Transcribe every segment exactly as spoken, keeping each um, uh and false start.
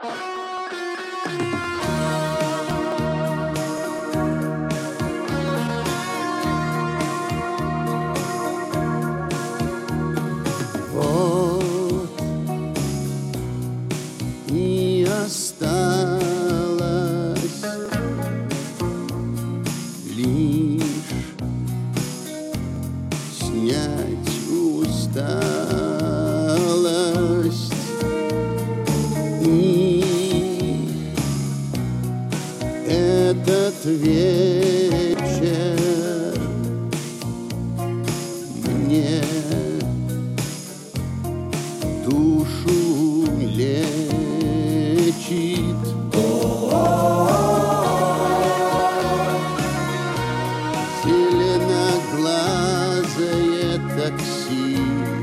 Вот и осталось лишь снять усталость и этот вечер мне душу лечит. Зеленоглазое такси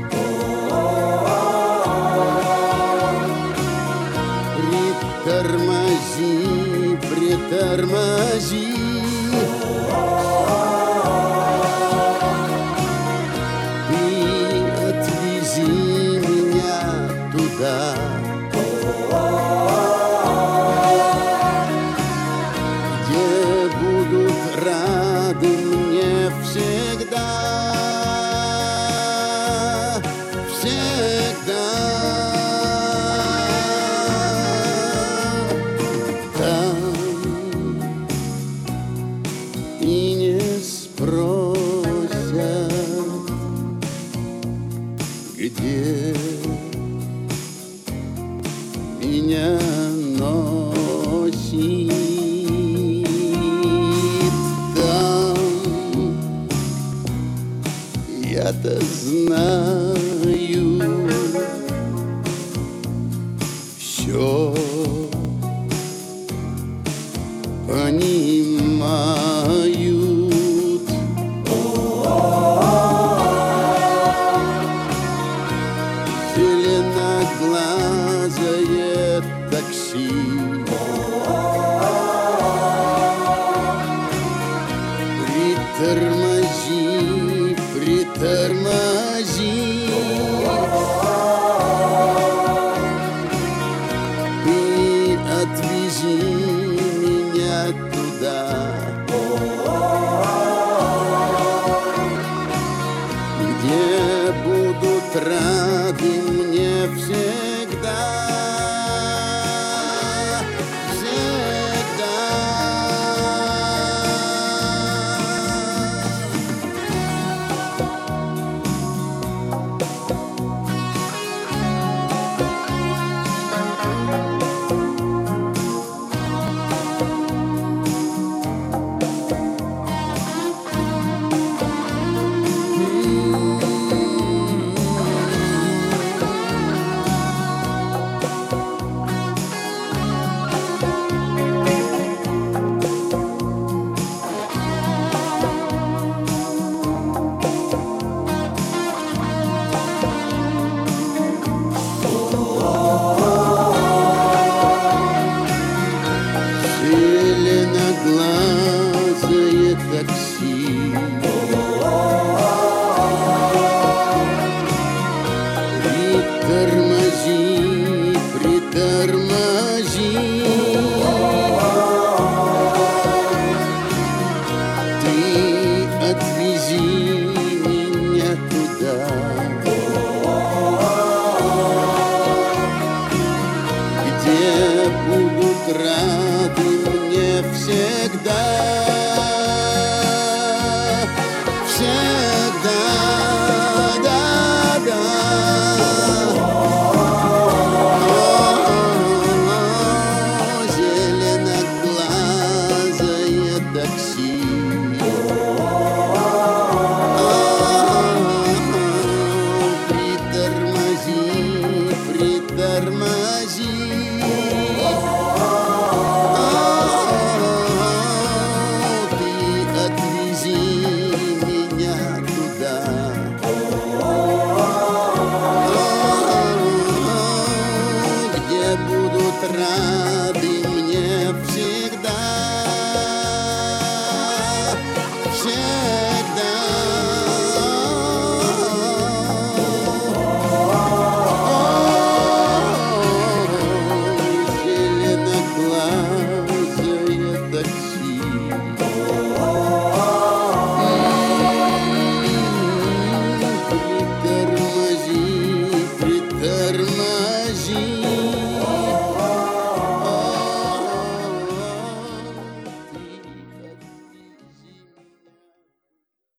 притормози, притормози. Ты отвези меня туда, где будут рады мне всегда, всегда. Там и не спросят, где меня носит. Там я-то знаю, все понимают. Зеленоглазое такси притормози, притормози. Ты отвези меня туда, где будут рады мне всегда, всегда. Зеленоглазое такси притормози, притормози. Ты отвези меня туда, где будут рады мне всегда, всегда, да, да. О, зеленоглазое такси притормози, притормози. Будут рады